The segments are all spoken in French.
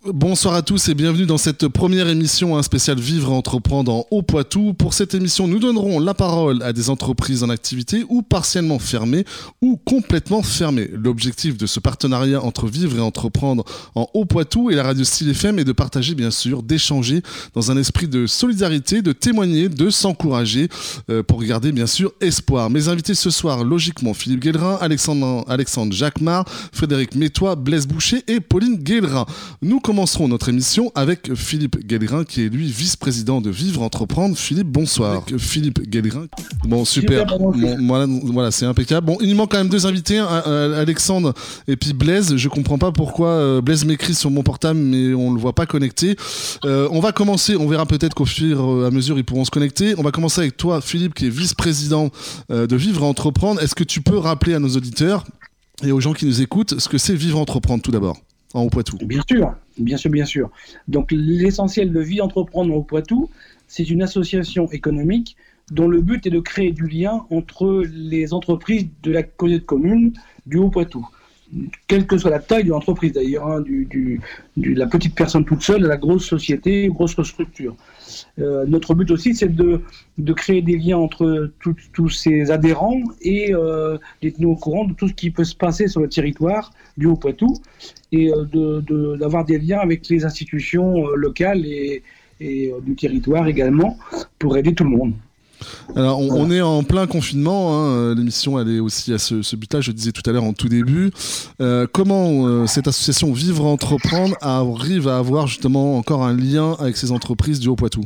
Bonsoir à tous et bienvenue dans cette première émission spéciale Vivre et Entreprendre en Haut-Poitou. Pour cette émission, nous donnerons la parole à des entreprises en activité ou partiellement fermées ou complètement fermées. L'objectif de ce partenariat entre Vivre et Entreprendre en Haut-Poitou et la radio Style FM est de partager bien sûr, d'échanger dans un esprit de solidarité, de témoigner, de s'encourager pour garder bien sûr espoir. Mes invités ce soir, logiquement, Philippe Guellerin, Alexandre Jacquemart, Frédéric Métois, Blaise Boucher et Pauline Guellerin. Nous commencerons notre émission avec Philippe Guellerin qui est lui vice-président de Vivre Entreprendre. Philippe, bonsoir. Avec Philippe Guellerin. Bon, super. Voilà, c'est impeccable. Bon, il nous manque quand même deux invités, Alexandre et puis Blaise. Je comprends pas pourquoi Blaise m'écrit sur mon portable mais on le voit pas connecté. On va commencer, on verra peut-être qu'au fur et à mesure ils pourront se connecter. On va commencer avec toi, Philippe, qui est vice-président de Vivre Entreprendre. Est-ce que tu peux rappeler à nos auditeurs et aux gens qui nous écoutent ce que c'est Vivre Entreprendre tout d'abord en Haut-Poitou? Bien sûr. Donc l'essentiel de Vivre Entreprendre en Haut-Poitou, c'est une association économique dont le but est de créer du lien entre les entreprises de la communauté de communes du Haut-Poitou. Quelle que soit la taille de l'entreprise d'ailleurs, de la petite personne toute seule à la grosse société, grosse structure. Notre but aussi, c'est de créer des liens entre tous ces adhérents et les tenir au courant de tout ce qui peut se passer sur le territoire du Haut-Poitou et d'avoir des liens avec les institutions locales et du territoire également pour aider tout le monde. Alors on est en plein confinement, hein. L'émission elle est aussi à ce but-là, je disais tout à l'heure en tout début. Comment cette association Vivre Entreprendre arrive à avoir justement encore un lien avec ces entreprises du Haut-Poitou?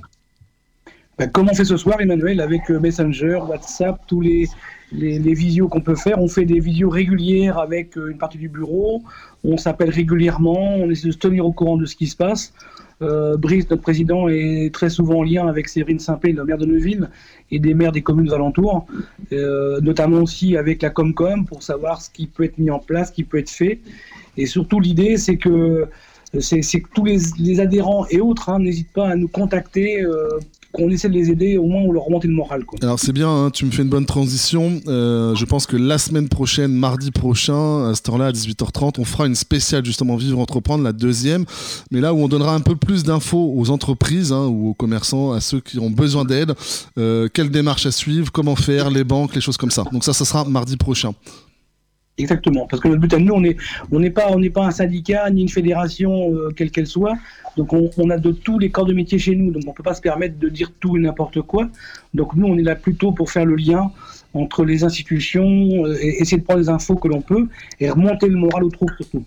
Comme on fait ce soir, Emmanuel, avec Messenger, WhatsApp, tous les visios qu'on peut faire. On fait des visios régulières avec une partie du bureau, on s'appelle régulièrement, on essaie de se tenir au courant de ce qui se passe. Brice, notre président, est très souvent en lien avec Séverine Saint-Pé, le maire de Neuville, et des maires des communes alentours, notamment aussi avec la Comcom pour savoir ce qui peut être mis en place, ce qui peut être fait. Et surtout, l'idée, c'est que tous les adhérents et autres n'hésitent pas à nous contacter, qu'on essaie de les aider, au moins on leur remonter le moral, quoi. Alors c'est bien, tu me fais une bonne transition. Je pense que la semaine prochaine, mardi prochain, à cette heure-là, à 18h30, on fera une spéciale justement Vivre Entreprendre, la deuxième, mais là où on donnera un peu plus d'infos aux entreprises ou aux commerçants, à ceux qui ont besoin d'aide, quelle démarche à suivre, comment faire, les banques, les choses comme ça. Donc ça sera mardi prochain. Exactement, parce que notre but à nous, on n'est pas un syndicat ni une fédération quelle qu'elle soit, donc on a de tous les corps de métier chez nous, donc on ne peut pas se permettre de dire tout et n'importe quoi, donc nous on est là plutôt pour faire le lien entre les institutions, et essayer de prendre les infos que l'on peut et remonter le moral au trou surtout.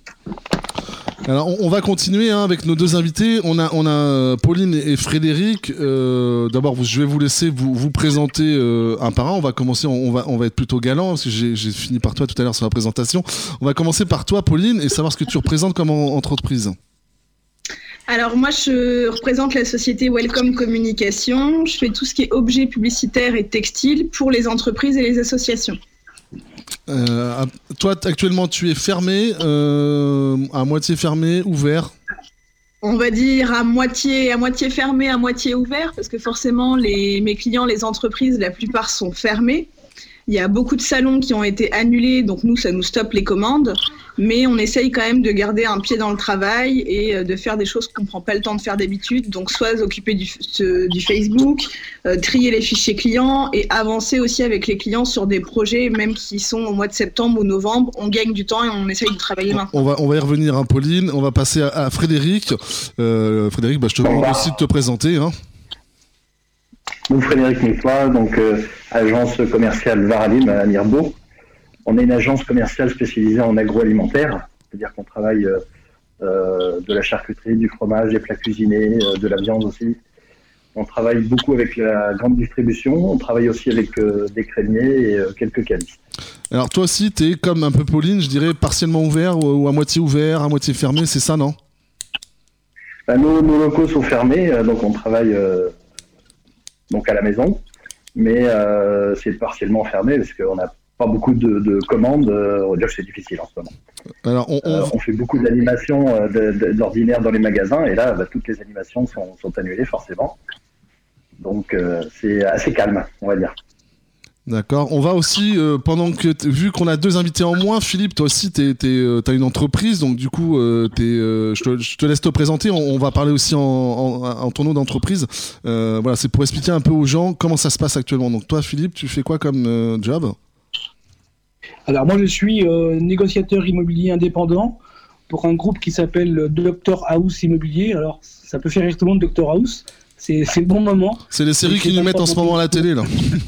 Alors on va continuer avec nos deux invités. On a Pauline et Frédéric. D'abord, je vais vous laisser vous présenter un par un. On va commencer. On va être plutôt galant parce que j'ai fini par toi tout à l'heure sur la présentation. On va commencer par toi, Pauline, et savoir ce que tu représentes comme entreprise. Alors moi, je représente la société Welcome Communication. Je fais tout ce qui est objets publicitaires et textiles pour les entreprises et les associations. Toi, actuellement, tu es fermé, à moitié fermé, ouvert? On va dire à moitié fermé, à moitié ouvert, parce que forcément, mes clients, les entreprises, la plupart sont fermés. Il y a beaucoup de salons qui ont été annulés, donc nous, ça nous stoppe les commandes. Mais on essaye quand même de garder un pied dans le travail et de faire des choses qu'on ne prend pas le temps de faire d'habitude. Donc soit s'occuper du Facebook, trier les fichiers clients et avancer aussi avec les clients sur des projets, même qui sont au mois de septembre ou novembre. On gagne du temps et on essaye de travailler maintenant. On va y revenir, Pauline. On va passer à Frédéric. Frédéric, je te demande aussi de te présenter. Donc Frédéric Métois, agence commerciale Varalim à Mirbeau. On est une agence commerciale spécialisée en agroalimentaire, c'est-à-dire qu'on travaille de la charcuterie, du fromage, des plats cuisinés, de la viande aussi. On travaille beaucoup avec la grande distribution, on travaille aussi avec des crémiers et quelques cavistes. Alors toi aussi, tu es comme un peu Pauline, je dirais partiellement ouvert ou à moitié fermé, c'est ça, non? Nos locaux sont fermés, donc on travaille à la maison, mais c'est partiellement fermé parce qu'on n'a pas beaucoup de commandes, on va dire que c'est difficile en ce moment. Alors on fait beaucoup d'animations d'ordinaire dans les magasins et là toutes les animations sont annulées forcément. Donc c'est assez calme, on va dire. D'accord. On va aussi, vu qu'on a 2 invités en moins, Philippe, toi aussi, t'as une entreprise, donc du coup, je te laisse te présenter. On va parler aussi en ton nom d'entreprise. Voilà, c'est pour expliquer un peu aux gens comment ça se passe actuellement. Donc toi, Philippe, tu fais quoi comme job ? Alors moi je suis négociateur immobilier indépendant pour un groupe qui s'appelle Dr House Immobilier. Alors ça peut faire rire tout le monde, Dr House, c'est le bon moment. C'est les séries qui nous mettent en ce moment à la télé là.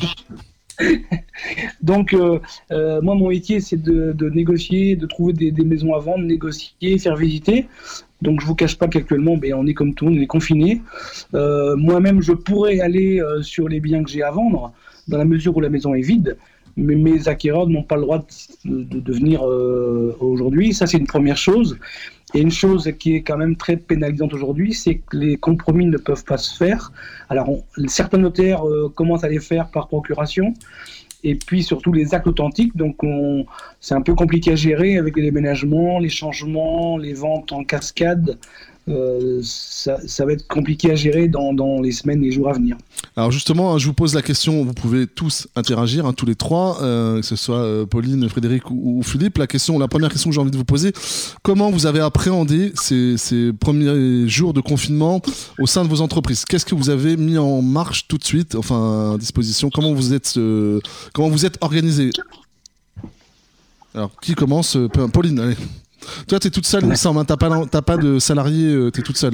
Donc moi mon métier c'est de négocier, de trouver des maisons à vendre, négocier, faire visiter. Donc je vous cache pas qu'actuellement on est comme tout le monde, on est confiné. Moi-même je pourrais aller sur les biens que j'ai à vendre dans la mesure où la maison est vide. Mais mes acquéreurs n'ont pas le droit de venir aujourd'hui. Ça, c'est une première chose. Et une chose qui est quand même très pénalisante aujourd'hui, c'est que les compromis ne peuvent pas se faire. Alors, certains notaires commencent à les faire par procuration. Et puis, surtout, les actes authentiques. Donc, c'est un peu compliqué à gérer avec les déménagements, les changements, les ventes en cascade. Ça va être compliqué à gérer dans les semaines et les jours à venir. Alors justement, je vous pose la question, vous pouvez tous interagir, tous les 3, que ce soit Pauline, Frédéric ou Philippe. La première question que j'ai envie de vous poser, comment vous avez appréhendé ces premiers jours de confinement au sein de vos entreprises ? Qu'est-ce que vous avez mis en marche tout de suite, enfin à disposition ? Comment vous êtes organisé ? Alors, qui commence ? Pauline, allez. Toi, t'es toute seule, il me semble, t'as pas de salariés, t'es toute seule.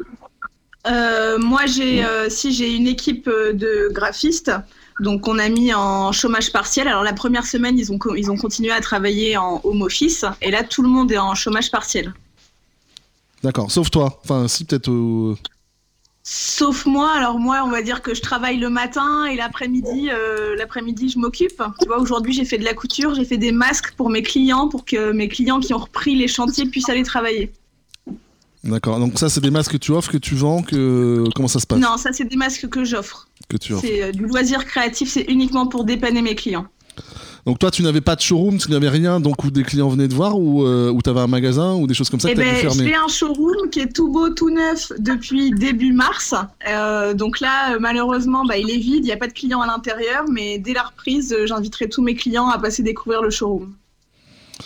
Moi, j'ai une équipe de graphistes, donc on a mis en chômage partiel. Alors la première semaine, ils ont continué à travailler en home office, et là tout le monde est en chômage partiel. D'accord, sauf toi. Enfin, si peut-être. Sauf moi. Alors moi, on va dire que je travaille le matin et l'après-midi, je m'occupe. Tu vois, aujourd'hui, j'ai fait de la couture, j'ai fait des masques pour mes clients, pour que mes clients qui ont repris les chantiers puissent aller travailler. D'accord, donc ça c'est des masques que tu offres, que tu vends, comment ça se passe ? Non, ça c'est des masques que j'offre. Que tu offres. C'est du loisir créatif, c'est uniquement pour dépanner mes clients. Donc toi tu n'avais pas de showroom, tu n'avais rien, donc où des clients venaient te voir, ou tu avais un magasin ou des choses comme ça que tu as dû fermer ? J'ai un showroom qui est tout beau, tout neuf depuis début mars. Donc là, malheureusement, il est vide, il n'y a pas de clients à l'intérieur, mais dès la reprise, j'inviterai tous mes clients à passer découvrir le showroom. Frédéric ?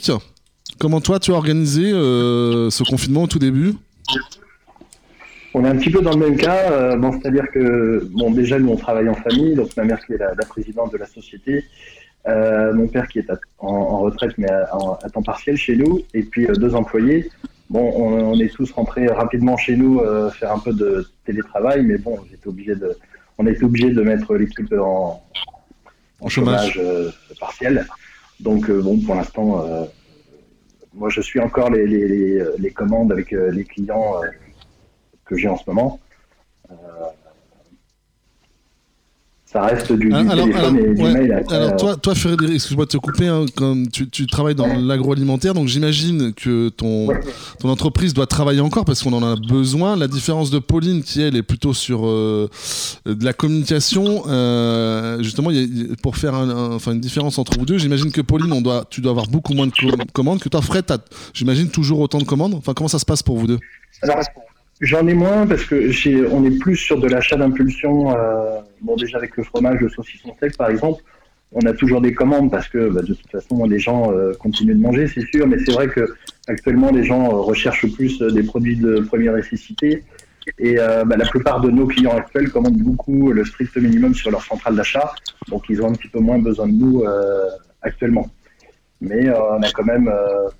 Comment toi tu as organisé ce confinement au tout début ? On est un petit peu dans le même cas, c'est-à-dire que déjà nous on travaille en famille, donc ma mère qui est la présidente de la société, mon père qui est en retraite mais à temps partiel chez nous, et puis 2 employés. On est tous rentrés rapidement chez nous faire un peu de télétravail, mais on a été obligé de mettre l'équipe en chômage partiel. Donc pour l'instant, moi je suis encore les commandes avec les clients que j'ai en ce moment. Ça reste du téléphone et du mail. Après, alors toi Frédéric, excuse-moi de te couper, comme tu travailles dans l'agroalimentaire, donc j'imagine que ton entreprise doit travailler encore parce qu'on en a besoin. La différence de Pauline qui elle est plutôt sur de la communication, justement pour faire une différence entre vous deux, j'imagine que Pauline tu dois avoir beaucoup moins de commandes que toi. Fred, j'imagine toujours autant de commandes. Enfin, comment ça se passe pour vous deux ? Alors, j'en ai moins parce que on est plus sur de l'achat d'impulsion. Déjà avec le fromage, le saucisson sec par exemple, on a toujours des commandes parce que de toute façon les gens continuent de manger, c'est sûr. Mais c'est vrai que actuellement les gens recherchent plus des produits de première nécessité. Et la plupart de nos clients actuels commandent beaucoup le strict minimum sur leur centrale d'achat, donc ils ont un petit peu moins besoin de nous actuellement. Mais on a quand même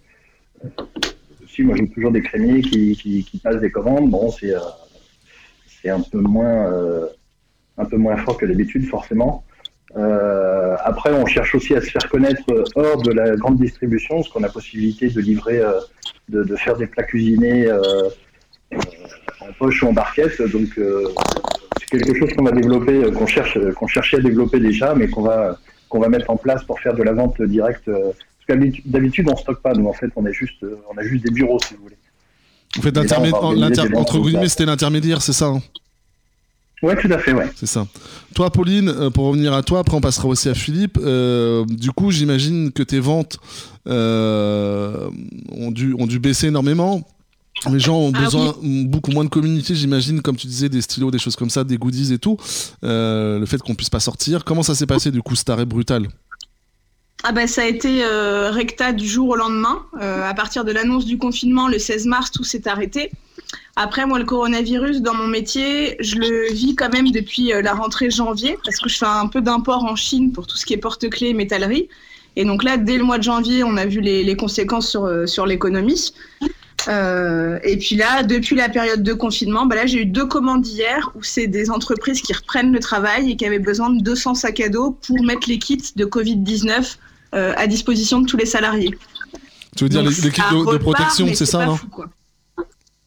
moi j'ai toujours des crémiers qui passent des commandes. C'est un peu moins fort que d'habitude forcément. Après on cherche aussi à se faire connaître hors de la grande distribution, parce qu'on a possibilité de livrer, de faire des plats cuisinés en poche ou en barquette. Donc c'est quelque chose qu'on va développer, qu'on cherchait à développer déjà, mais qu'on va mettre en place pour faire de la vente directe. Parce que d'habitude, on ne stocke pas. Nous, en fait, on a juste des bureaux, si vous voulez. Vous faites entre guillemets, c'était l'intermédiaire, c'est ça ? Ouais, tout à fait, ouais. C'est ça. Toi, Pauline, pour revenir à toi, après on passera aussi à Philippe. Du coup, j'imagine que tes ventes ont dû baisser énormément. Les gens ont besoin beaucoup moins de communiquer, j'imagine, comme tu disais, des stylos, des choses comme ça, des goodies et tout. Le fait qu'on puisse pas sortir. Comment ça s'est passé du coup, cet arrêt brutal ? Ça a été recta du jour au lendemain. À partir de l'annonce du confinement, le 16 mars, tout s'est arrêté. Après, moi, le coronavirus, dans mon métier, je le vis quand même depuis la rentrée janvier, parce que je fais un peu d'import en Chine pour tout ce qui est porte-clés et métallerie. Et donc là, dès le mois de janvier, on a vu les conséquences sur l'économie. Et puis là, depuis la période de confinement, là, j'ai eu 2 commandes hier où c'est des entreprises qui reprennent le travail et qui avaient besoin de 200 sacs à dos pour mettre les kits de Covid-19 à disposition de tous les salariés. Tu veux dire les kits de protection, c'est ça, non ? Pardon ?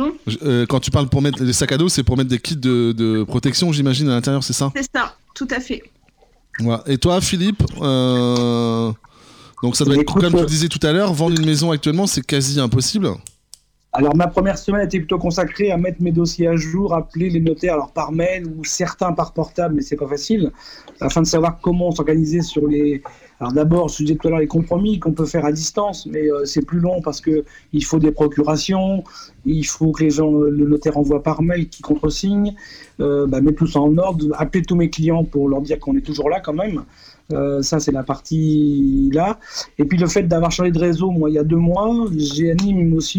Quand tu parles pour mettre les sacs à dos, c'est pour mettre des kits de protection, j'imagine, à l'intérieur, c'est ça ? C'est ça, tout à fait. Ouais. Et toi, Philippe, donc ça doit être, comme tu le disais tout à l'heure, vendre une maison actuellement, c'est quasi impossible. Alors ma première semaine était plutôt consacrée à mettre mes dossiers à jour, appeler les notaires alors par mail ou certains par portable, mais c'est pas facile, afin de savoir comment s'organiser sur les... Alors d'abord, je disais tout à l'heure les compromis qu'on peut faire à distance, mais c'est plus long parce que il faut des procurations, il faut que le notaire envoie par mail, qui contresigne, mettre tout ça en ordre, appeler tous mes clients pour leur dire qu'on est toujours là quand même. Ça c'est la partie là, et puis le fait d'avoir changé de réseau, moi il y a 2 mois, j'anime aussi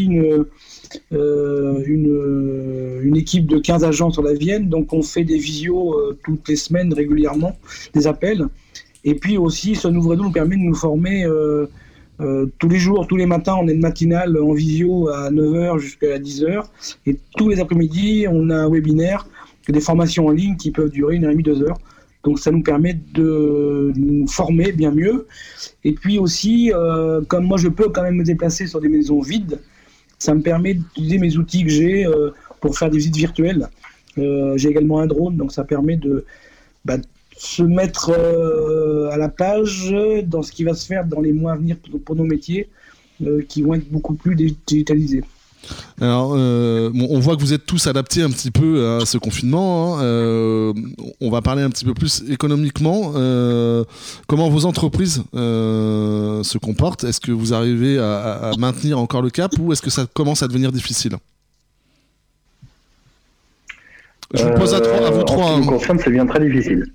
une équipe de 15 agents sur la Vienne, donc on fait des visios toutes les semaines régulièrement, des appels, et puis aussi ce nouveau réseau nous permet de nous former tous les jours, tous les matins, on a une matinale en visio à 9h jusqu'à 10h, et tous les après-midi on a un webinaire, des formations en ligne qui peuvent durer 1h30, 2 heures. Donc ça nous permet de nous former bien mieux. Et puis aussi, comme moi je peux quand même me déplacer sur des maisons vides, ça me permet d'utiliser mes outils que j'ai pour faire des visites virtuelles. J'ai également un drone, donc ça permet de se mettre à la page dans ce qui va se faire dans les mois à venir pour nos métiers, qui vont être beaucoup plus digitalisés. Alors, on voit que vous êtes tous adaptés un petit peu à ce confinement. On va parler un petit peu plus économiquement. Comment vos entreprises se comportent ? Est-ce que vous arrivez à maintenir encore le cap ou est-ce que ça commence à devenir difficile ? Je vous pose à vous trois. En ce qui me concerne, ça devient très difficile.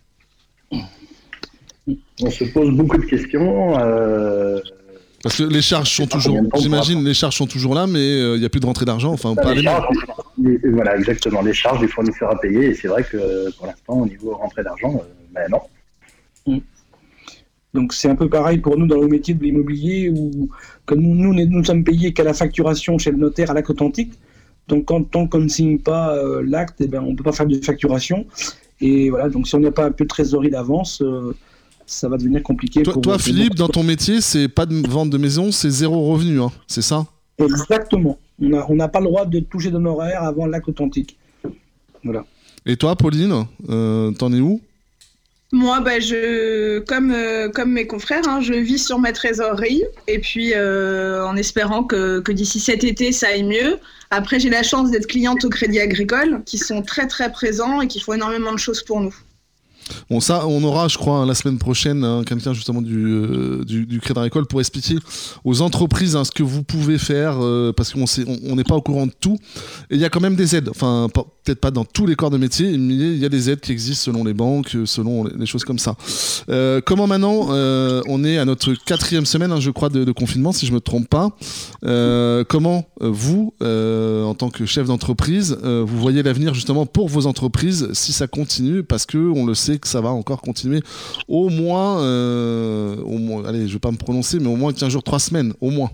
On se pose beaucoup de questions. Parce que les charges sont toujours, j'imagine, les charges sont toujours là, mais il n'y a plus de rentrée d'argent. Enfin, pas les charges, voilà, exactement, les charges des fournisseurs à payer. Et c'est vrai que pour l'instant, au niveau rentrée d'argent, non. Donc c'est un peu pareil pour nous dans le métier de l'immobilier, où que nous ne sommes payés qu'à la facturation chez le notaire à l'acte authentique. Donc tant qu'on ne signe pas l'acte, on ne peut pas faire de facturation. Et voilà, donc si on n'a pas un peu de trésorerie d'avance, ça va devenir compliqué. Toi, Philippe, dans ton métier, c'est pas de vente de maison, c'est 0 revenu, hein, c'est ça ? Exactement. On n'a pas le droit de toucher d'honoraires avant l'acte authentique. Voilà. Et toi, Pauline, t'en es où ? Moi, comme mes confrères, je vis sur ma trésorerie et puis en espérant que d'ici cet été, ça aille mieux. Après, j'ai la chance d'être cliente au Crédit Agricole, qui sont très très présents et qui font énormément de choses pour nous. Bon, ça, on aura, je crois, la semaine prochaine, quelqu'un justement du Crédit Agricole pour expliquer aux entreprises ce que vous pouvez faire, parce qu'on n'est pas au courant de tout. Et il y a quand même des aides, enfin, peut-être pas dans tous les corps de métier, mais il y a des aides qui existent selon les banques, selon les choses comme ça. Comment maintenant, on est à notre 4e semaine, je crois, de confinement, si je ne me trompe pas. Comment vous, en tant que chef d'entreprise, vous voyez l'avenir justement pour vos entreprises si ça continue, parce qu'on le sait que ça va encore continuer au moins, allez, je vais pas me prononcer, mais au moins 15 jours, 3 semaines, au moins.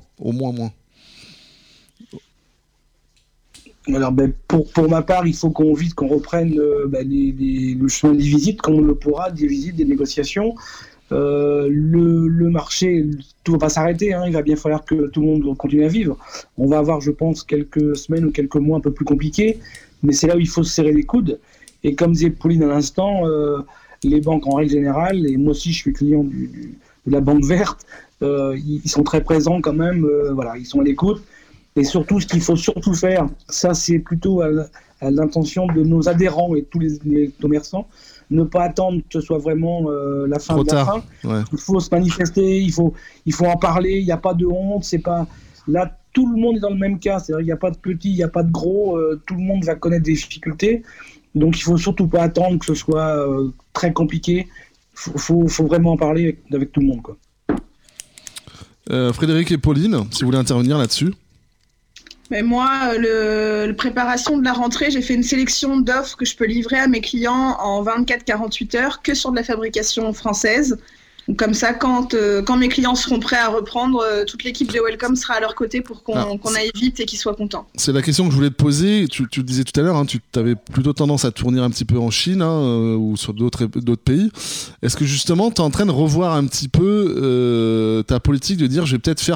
Alors, pour ma part, il faut qu'on reprenne le chemin des visites, comme on le pourra, des visites, des négociations. Le marché, tout va pas s'arrêter, il va bien falloir que tout le monde continue à vivre. On va avoir, je pense, quelques semaines ou quelques mois un peu plus compliqués, mais c'est là où il faut se serrer les coudes. Et comme disait Pauline à l'instant, les banques en règle générale, et moi aussi je suis client de la banque verte, ils sont très présents quand même, ils sont à l'écoute. Et surtout, ce qu'il faut surtout faire, ça c'est plutôt à l'intention de nos adhérents et tous les commerçants, ne pas attendre que ce soit vraiment la fin de la fin. Ouais. Il faut se manifester, il faut en parler, il n'y a pas de honte, c'est pas... Là, tout le monde est dans le même cas, c'est-à-dire qu'il n'y a pas de petits, il n'y a pas de gros, tout le monde va connaître des difficultés, donc il ne faut surtout pas attendre que ce soit très compliqué, il faut vraiment en parler avec tout le monde, quoi. Frédéric et Pauline, si vous voulez intervenir là-dessus. Mais moi, la préparation de la rentrée, j'ai fait une sélection d'offres que je peux livrer à mes clients en 24-48 heures que sur de la fabrication française. Donc comme ça, quand mes clients seront prêts à reprendre, toute l'équipe de Welcome sera à leur côté pour qu'on aille vite et qu'ils soient contents. C'est la question que je voulais te poser. Tu le disais tout à l'heure, tu avais plutôt tendance à tourner un petit peu en Chine ou sur d'autres pays. Est-ce que justement, tu es en train de revoir un petit peu ta politique de dire je vais peut-être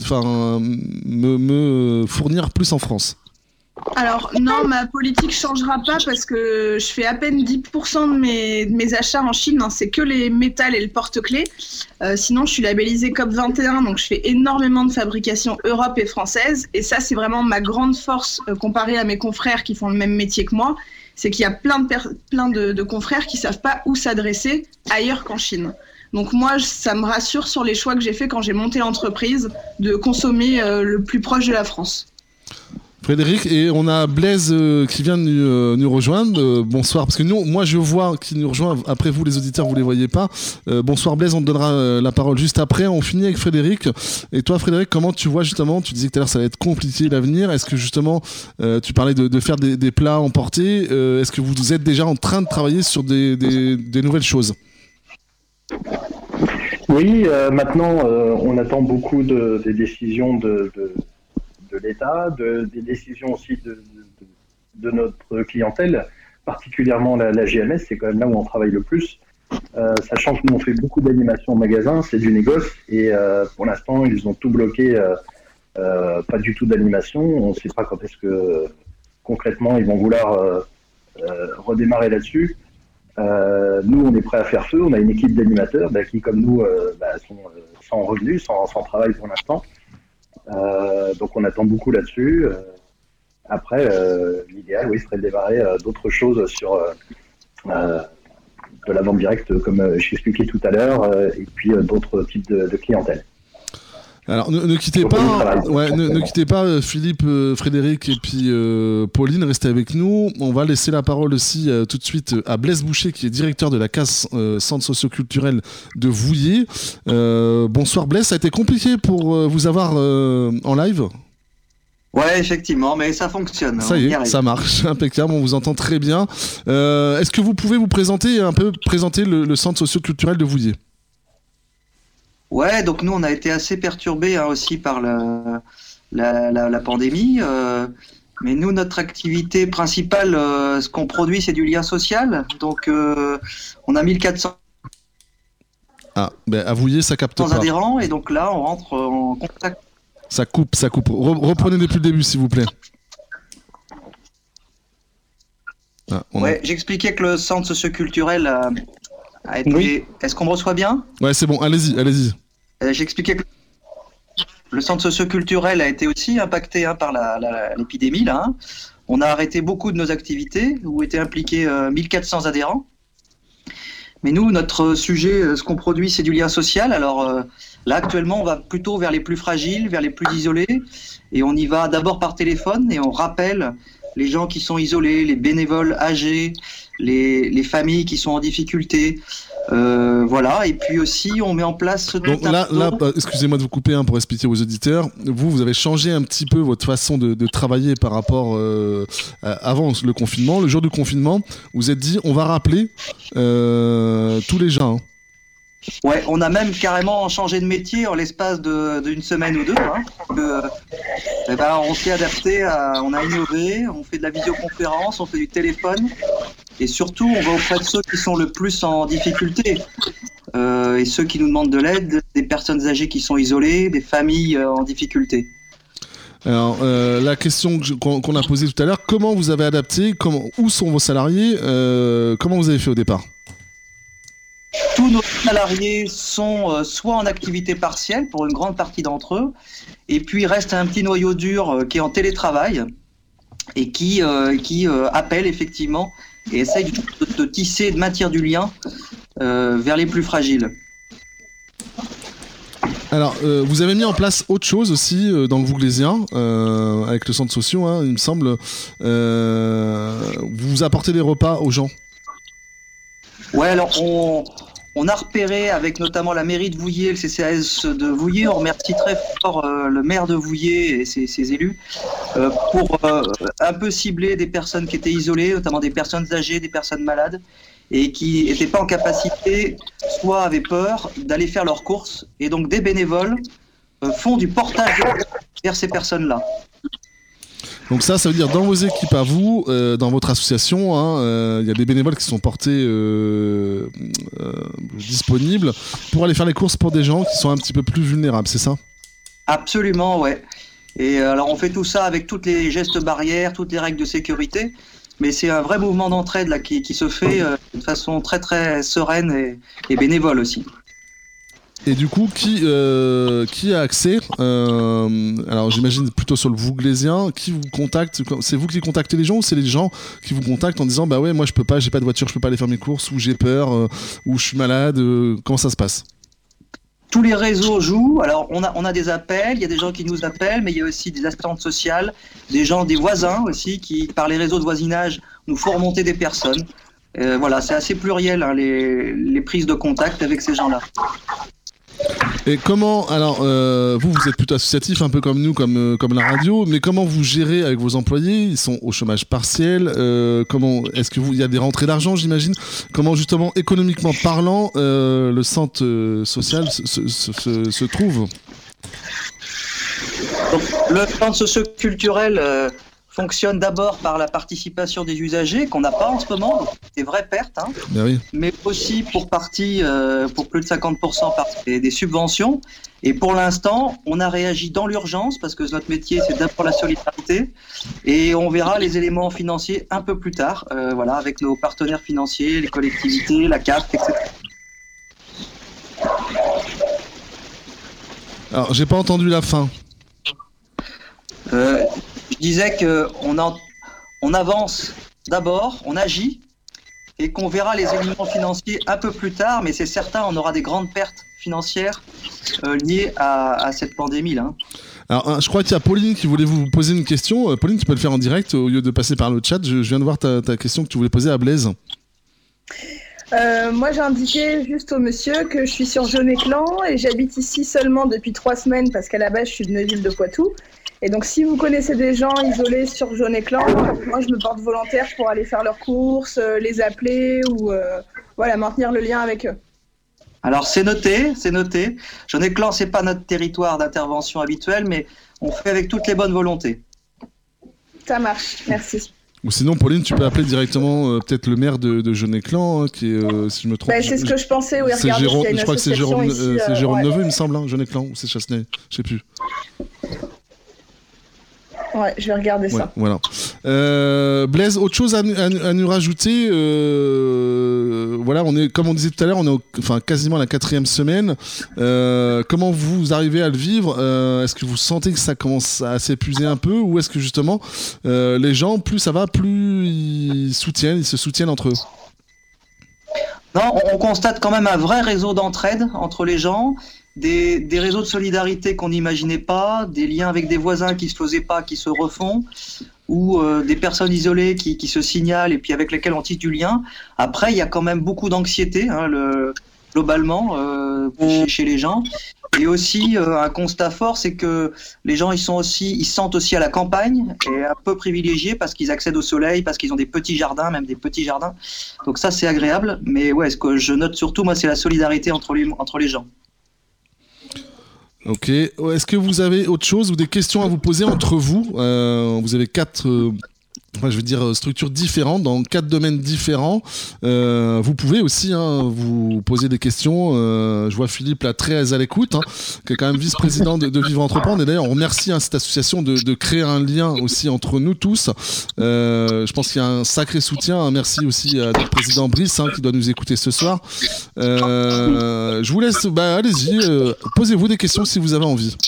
me fournir plus en France? Alors non, ma politique changera pas parce que je fais à peine 10% de mes achats en Chine, hein, c'est que les métals et le porte-clés. Sinon, je suis labellisée COP21, donc je fais énormément de fabrication Europe et française. Et ça, c'est vraiment ma grande force comparée à mes confrères qui font le même métier que moi. C'est qu'il y a plein de confrères qui savent pas où s'adresser ailleurs qu'en Chine. Donc moi, ça me rassure sur les choix que j'ai fait quand j'ai monté l'entreprise de consommer le plus proche de la France. Frédéric, et on a Blaise qui vient de nous rejoindre. Bonsoir, parce que moi je vois qu'il nous rejoint. Après vous, les auditeurs, vous les voyez pas. Bonsoir Blaise, on te donnera la parole juste après. On finit avec Frédéric. Et toi, Frédéric, comment tu vois justement, tu disais que tout à l'heure ça va être compliqué l'avenir. Est-ce que justement, tu parlais de faire des plats emportés. Est-ce que vous êtes déjà en train de travailler sur des nouvelles choses? Oui, maintenant on attend beaucoup des décisions de l'État, des décisions aussi de notre clientèle, particulièrement la GMS, c'est quand même là où on travaille le plus. Sachant que nous on fait beaucoup d'animation en magasin, c'est du négoce, et pour l'instant ils ont tout bloqué, pas du tout d'animation. On ne sait pas quand est-ce que concrètement ils vont vouloir redémarrer là-dessus. Nous on est prêt à faire feu, on a une équipe d'animateurs qui comme nous sont sans revenus, sans travail pour l'instant. Donc on attend beaucoup là-dessus. Après, l'idéal, oui, serait de démarrer d'autres choses sur de la vente directe, comme je expliqué tout à l'heure, et puis d'autres types de clientèle. Alors ne quittez pas, ne quittez pas Philippe, Frédéric et puis Pauline, restez avec nous. On va laisser la parole aussi tout de suite à Blaise Boucher qui est directeur de la CAS Centre Socioculturel de Vouillers. Bonsoir Blaise, ça a été compliqué pour vous avoir en live? Ouais, effectivement, mais ça fonctionne. Ça y est, ça marche, impeccable, on vous entend très bien. Est-ce que vous pouvez vous présenter le Centre Socioculturel de Vouillers? Ouais, donc nous on a été assez perturbés aussi par la pandémie, mais nous notre activité principale, ce qu'on produit c'est du lien social, donc on a 1400 à Vouillers ça capte pas. Adhérents, et donc là on rentre en contact. Ça coupe. Reprenez depuis le début s'il vous plaît. J'expliquais que le centre socioculturel a été... Oui. Est-ce qu'on me reçoit bien? Ouais, c'est bon, allez-y. J'expliquais que le centre socioculturel a été aussi impacté par l'épidémie. Là, hein. On a arrêté beaucoup de nos activités où étaient impliqués 1400 adhérents. Mais nous, notre sujet, ce qu'on produit, c'est du lien social. Alors là, actuellement, on va plutôt vers les plus fragiles, vers les plus isolés. Et on y va d'abord par téléphone et on rappelle les gens qui sont isolés, les bénévoles âgés, les familles qui sont en difficulté. Voilà, et puis aussi on met en place... Donc là, excusez-moi de vous couper pour expliquer aux auditeurs, vous avez changé un petit peu votre façon de travailler par rapport avant le confinement. Le jour du confinement, vous êtes dit on va rappeler tous les gens. Ouais, on a même carrément changé de métier en l'espace d'une semaine ou deux. On s'est adapté, on a innové, on fait de la visioconférence, on fait du téléphone. Et surtout, on va auprès de ceux qui sont le plus en difficulté. Et ceux qui nous demandent de l'aide, des personnes âgées qui sont isolées, des familles en difficulté. Alors, la question qu'on a posée tout à l'heure, comment vous avez adapté, où sont vos salariés, comment vous avez fait au départ? Tous nos salariés sont soit en activité partielle pour une grande partie d'entre eux, et puis il reste un petit noyau dur qui est en télétravail et qui appelle effectivement et essaye de tisser, de maintenir du lien vers les plus fragiles. Alors, vous avez mis en place autre chose aussi dans le Vouglésien, avec le centre social, hein, il me semble. Vous apportez des repas aux gens. Ouais, alors on a repéré avec notamment la mairie de Vouillers, le CCAS de Vouillers, on remercie très fort le maire de Vouillers et ses élus pour un peu cibler des personnes qui étaient isolées, notamment des personnes âgées, des personnes malades, et qui n'étaient pas en capacité, soit avaient peur d'aller faire leurs courses. Et donc des bénévoles font du portage vers ces personnes-là. Donc ça veut dire dans vos équipes à vous, dans votre association, hein, y a des bénévoles qui sont portés disponibles pour aller faire les courses pour des gens qui sont un petit peu plus vulnérables, c'est ça ? Absolument, ouais. Et alors on fait tout ça avec toutes les gestes barrières, toutes les règles de sécurité, mais c'est un vrai mouvement d'entraide là qui se fait de façon très très sereine et bénévole aussi. Et du coup, qui a accès alors j'imagine plutôt sur le Vouglésien, qui vous contacte ? C'est vous qui contactez les gens ou c'est les gens qui vous contactent en disant bah ouais, moi je peux pas, j'ai pas de voiture, je peux pas aller faire mes courses, ou j'ai peur, ou je suis malade, comment ça se passe ? Tous les réseaux jouent. Alors on a des appels, il y a des gens qui nous appellent, mais il y a aussi des assistantes sociales, des voisins aussi qui par les réseaux de voisinage nous font remonter des personnes. Voilà, c'est assez pluriel hein, les prises de contact avec ces gens-là. Et comment, alors vous êtes plutôt associatif, un peu comme nous, comme la radio, mais comment vous gérez avec vos employés ? Ils sont au chômage partiel. Comment est-ce que il y a des rentrées d'argent, j'imagine ? Comment justement économiquement parlant, le centre social se trouve ? Donc, le centre socio-culturel fonctionne d'abord par la participation des usagers qu'on n'a pas en ce moment, des vraies pertes, hein, Ben oui. mais aussi pour partie, pour plus de 50% par des subventions. Et pour l'instant, on a réagi dans l'urgence parce que notre métier, c'est d'abord la solidarité. Et on verra les éléments financiers un peu plus tard, voilà, avec nos partenaires financiers, les collectivités, la CAF, etc. Alors, j'ai pas entendu la fin. Je disais qu'on avance d'abord, on agit, et qu'on verra les éléments financiers un peu plus tard, mais c'est certain, on aura des grandes pertes financières liées à cette pandémie là. Alors, je crois qu'il y a Pauline qui voulait vous poser une question. Pauline, tu peux le faire en direct au lieu de passer par le chat. Je viens de voir ta question que tu voulais poser à Blaise. Moi, j'ai indiqué juste au monsieur que je suis sur Jaune-Éclan et j'habite ici seulement depuis 3 semaines parce qu'à la base, je suis de Neuville de Poitou. Et donc, si vous connaissez des gens isolés sur Jaune-Éclan, moi, je me porte volontaire pour aller faire leurs courses, les appeler ou voilà, maintenir le lien avec eux. Alors, c'est noté. Jaune-Éclan, c'est pas notre territoire d'intervention habituel, mais on fait avec toutes les bonnes volontés. Ça marche, merci. Ou sinon, Pauline, tu peux appeler directement peut-être le maire de Jaune-Éclan, hein, qui est, si je me trompe... Bah, c'est ce que je pensais, oui, c'est regardez, je crois que c'est Jérôme, ici, Jérôme ouais. Neveu, il me semble, hein, Jaune-Éclan, ou c'est Chassenay, je sais plus. Ouais, je vais regarder Ouais, ça. voilà. Blaise, autre chose à nous rajouter, voilà, on est, comme on disait tout à l'heure, on est quasiment à la 4e semaine. Comment vous arrivez à le vivre ? Est-ce que vous sentez que ça commence à s'épuiser un peu, ou est-ce que justement les gens, plus ça va, plus ils se soutiennent entre eux ? Non, on constate quand même un vrai réseau d'entraide entre les gens, des réseaux de solidarité qu'on n'imaginait pas, des liens avec des voisins qui se faisaient pas, qui se refont, ou des personnes isolées qui se signalent et puis avec lesquelles on tisse du lien. Après, il y a quand même beaucoup d'anxiété, hein, globalement, chez les gens. Et aussi, un constat fort, c'est que les gens, ils se sentent aussi à la campagne et un peu privilégiés parce qu'ils accèdent au soleil, parce qu'ils ont des petits jardins, même des petits jardins. Donc ça, c'est agréable. Mais ouais, ce que je note surtout, moi, c'est la solidarité entre les gens. Ok. Est-ce que vous avez autre chose ou des questions à vous poser entre vous ? Vous avez 4... structures différentes, dans 4 domaines différents. Vous pouvez aussi vous poser des questions. Je vois Philippe là très à l'écoute, qui est quand même vice-président de Vivre Entreprendre. Et d'ailleurs, on remercie cette association de créer un lien aussi entre nous tous. Je pense qu'il y a un sacré soutien. Merci aussi à notre président Brice qui doit nous écouter ce soir. Je vous laisse, allez-y, posez-vous des questions si vous avez envie.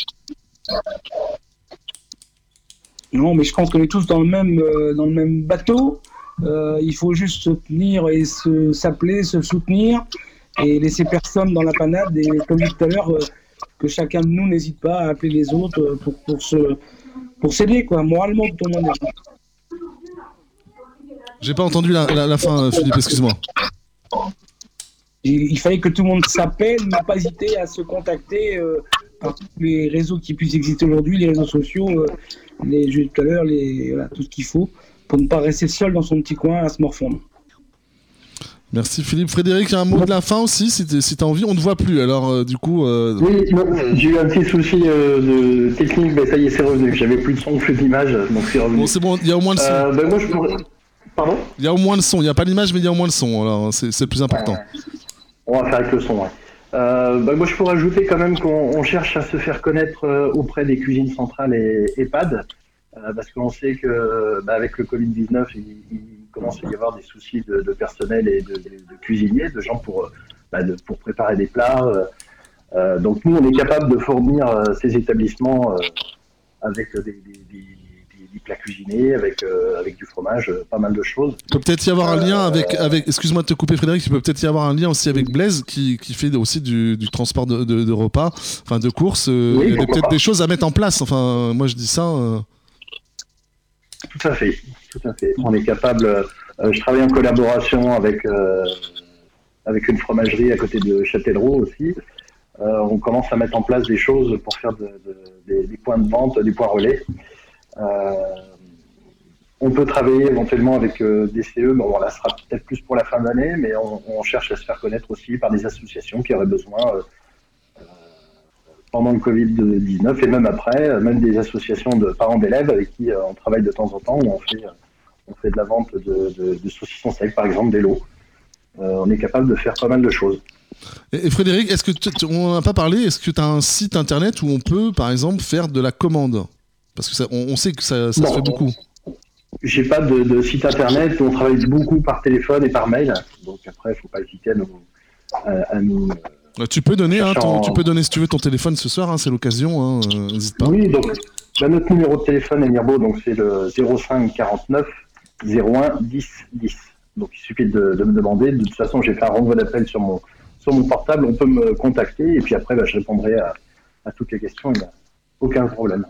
Non, mais je pense qu'on est tous dans le même bateau. Il faut juste se tenir et s'appeler, se soutenir et laisser personne dans la panade. Et comme je disais tout à l'heure, que chacun de nous n'hésite pas à appeler les autres pour s'aider, quoi, moralement tout le monde. J'ai pas entendu la fin, Philippe, excuse-moi. Il fallait que tout le monde s'appelle, ne pas hésiter à se contacter par tous les réseaux qui puissent exister aujourd'hui, les réseaux sociaux, j'ai dit tout à l'heure, voilà, tout ce qu'il faut pour ne pas rester seul dans son petit coin à se morfondre. Merci Philippe. Frédéric, un mot de la fin aussi, si tu as envie. On ne voit plus, alors du coup... Oui, non, j'ai eu un petit souci de technique, mais ça y est, c'est revenu. J'avais plus de son, plus d'image, donc c'est revenu. Bon, c'est bon, il y a au moins le son. Moi, je pourrais... Pardon ? Il y a au moins le son. Il n'y a pas l'image, mais il y a au moins le son. Alors, c'est le plus important. On va faire avec le son, ouais. Moi, je pourrais ajouter quand même qu'on cherche à se faire connaître auprès des cuisines centrales et EHPAD, parce qu'on sait que avec le Covid-19, il commence à y avoir des soucis de personnel et de cuisiniers, de gens pour préparer des plats. Donc nous, on est capable de fournir ces établissements avec des plats cuisinés, avec du fromage, pas mal de choses. Il peut peut-être y avoir un lien avec excuse-moi de te couper Frédéric, il peut peut-être y avoir un lien aussi avec Blaise qui fait aussi du transport de repas, enfin de courses. Il y a peut-être des choses à mettre en place. Enfin, moi je dis ça. Tout à fait. On est capable. Je travaille en collaboration avec une fromagerie à côté de Châtellerault aussi. On commence à mettre en place des choses pour faire des points de vente, des points relais. On peut travailler éventuellement avec des CE, mais là, ce sera peut-être plus pour la fin d'année, mais on cherche à se faire connaître aussi par des associations qui auraient besoin, pendant le Covid-19 et même après, même des associations de parents d'élèves avec qui on travaille de temps en temps, où on fait de la vente de saucissons secs, par exemple, des lots. On est capable de faire pas mal de choses. Et Frédéric, est-ce que on n'en a pas parlé, est-ce que tu as un site internet où on peut, par exemple, faire de la commande ? Parce que on sait que ça se fait beaucoup. J'ai pas de site internet, on travaille beaucoup par téléphone et par mail. Donc après, il ne faut pas hésiter à nous tu peux donner, tu peux donner si tu veux ton téléphone ce soir, c'est l'occasion, n'hésite pas. Oui, donc notre numéro de téléphone à Mirbeau, donc c'est le 05 49 01 10 10. Donc il suffit de me demander. De toute façon, j'ai fait un renvoi d'appel sur mon portable, on peut me contacter et puis après, je répondrai à toutes les questions, il n'y a aucun problème.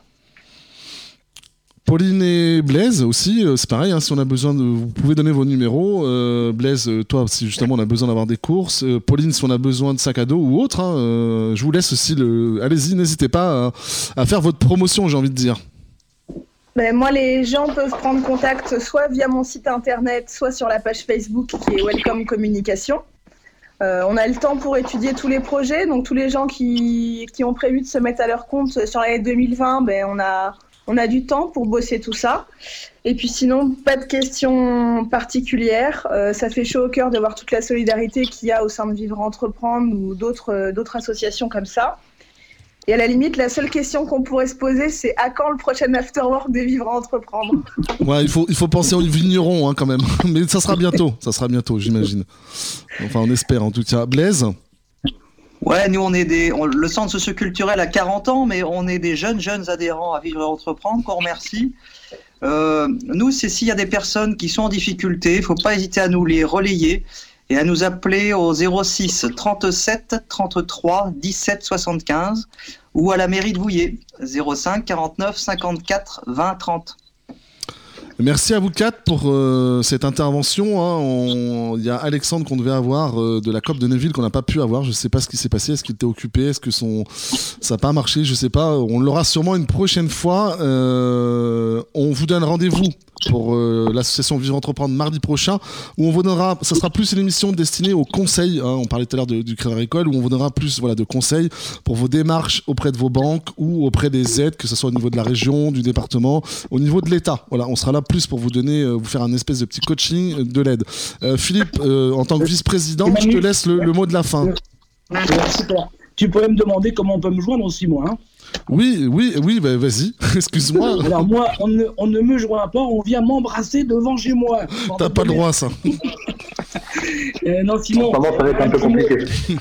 Pauline et Blaise aussi, c'est pareil, si on a besoin vous pouvez donner vos numéros. Blaise, toi, si justement on a besoin d'avoir des courses. Pauline, si on a besoin de sac à dos ou autre, je vous laisse aussi allez-y, n'hésitez pas à faire votre promotion, j'ai envie de dire. Moi, les gens peuvent prendre contact soit via mon site internet, soit sur la page Facebook qui est Welcome Communication. On a le temps pour étudier tous les projets, donc tous les gens qui ont prévu de se mettre à leur compte sur l'année 2020, on a du temps pour bosser tout ça. Et puis sinon, pas de questions particulières. Ça fait chaud au cœur de voir toute la solidarité qu'il y a au sein de Vivre Entreprendre ou d'autres associations comme ça. Et à la limite, la seule question qu'on pourrait se poser, c'est à quand le prochain afterwork de Vivre Entreprendre ? Ouais, il faut penser aux vignerons quand même. Mais ça sera bientôt, j'imagine. Enfin, on espère en tout cas. Blaise ? Ouais, nous le centre socioculturel a 40 ans, mais on est des jeunes adhérents à Vivre et Entreprendre, qu'on remercie. Nous, c'est s'il y a des personnes qui sont en difficulté, il ne faut pas hésiter à nous les relayer et à nous appeler au 06 37 33 17 75 ou à la mairie de Vouillers, 05 49 54 20 30. Merci à vous quatre pour cette intervention. Il y a Alexandre qu'on devait avoir de la COP de Neuville qu'on n'a pas pu avoir. Je ne sais pas ce qui s'est passé. Est-ce qu'il était occupé ? Est-ce que ça n'a pas marché ? Je ne sais pas. On l'aura sûrement une prochaine fois. On vous donne rendez-vous pour l'association Vivre Entreprendre mardi prochain, où on vous donnera, ça sera plus une émission destinée aux conseils, on parlait tout à l'heure du Crédit Agricole, où on vous donnera plus de conseils pour vos démarches auprès de vos banques ou auprès des aides, que ce soit au niveau de la région, du département, au niveau de l'État. Voilà, on sera là plus pour vous donner, vous faire un espèce de petit coaching de l'aide. Philippe, en tant que vice-président, je te laisse le mot de la fin. Tu pourrais me demander comment on peut me joindre aussi, moi. Oui, vas-y, excuse-moi. Alors moi, on ne me joint pas, on vient m'embrasser devant chez moi. T'as pas le droit à ça. Non, sinon... Ça va être un peu compliqué.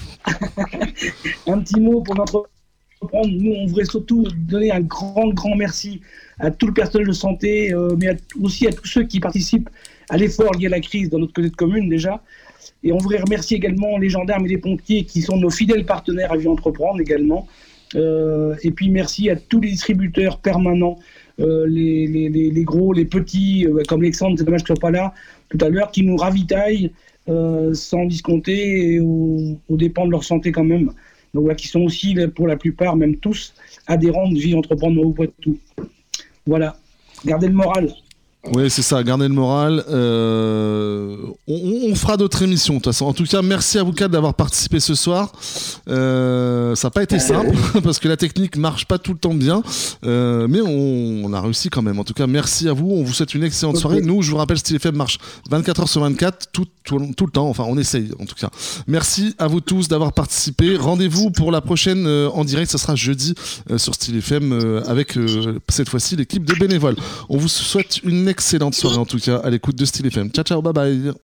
Un petit mot pour notre... Nous, on voudrait surtout donner un grand merci à tout le personnel de santé, mais aussi à tous ceux qui participent à l'effort lié à la crise dans notre côté de commune déjà. Et on voudrait remercier également les gendarmes et les pompiers qui sont nos fidèles partenaires à Vivre Entreprendre également. Et puis merci à tous les distributeurs permanents, les gros, les petits, comme Alexandre, c'est dommage qu'ils ne soient pas là tout à l'heure, qui nous ravitaillent sans discompter et aux dépens de leur santé quand même. Donc voilà, qui sont aussi, pour la plupart, même tous, adhérents de Vie Entreprendre au Poitou. Voilà, gardez le moral. Oui, c'est ça, gardez le moral. On fera d'autres émissions, de toute façon. En tout cas, merci à vous quatre d'avoir participé ce soir. Ça n'a pas été simple, parce que la technique marche pas tout le temps bien. Mais on a réussi quand même. En tout cas, merci à vous. On vous souhaite une excellente soirée. Nous, je vous rappelle, Style FM marche 24 h sur 24, tout le temps. Enfin, on essaye, en tout cas. Merci à vous tous d'avoir participé. Rendez-vous pour la prochaine en direct. Ça sera jeudi sur Style FM avec, cette fois-ci, l'équipe de bénévoles. On vous souhaite une excellente soirée en tout cas à l'écoute de Style FM. Ciao, ciao, bye bye.